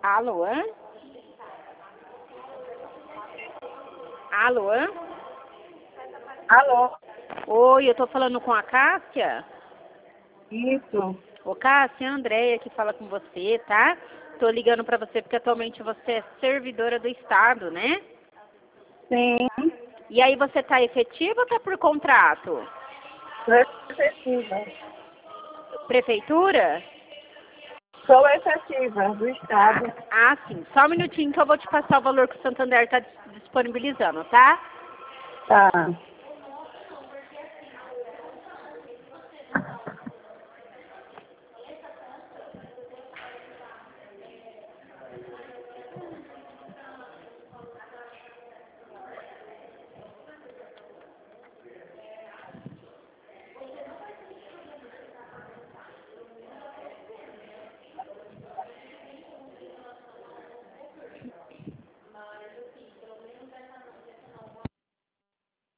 Alô? Alô? Alô? Oi, eu tô falando com a Cássia? Isso. Ô, Cássia, a Andréia que fala com você, tá? Tô ligando pra você porque atualmente você é servidora do Estado, né? Sim. E aí você tá efetiva ou tá por contrato? Sou efetiva. Prefeitura? Sou efetiva do Estado. Ah, sim. Só um minutinho que eu vou te passar o valor que o Santander tá disponibilizando, tá? Tá.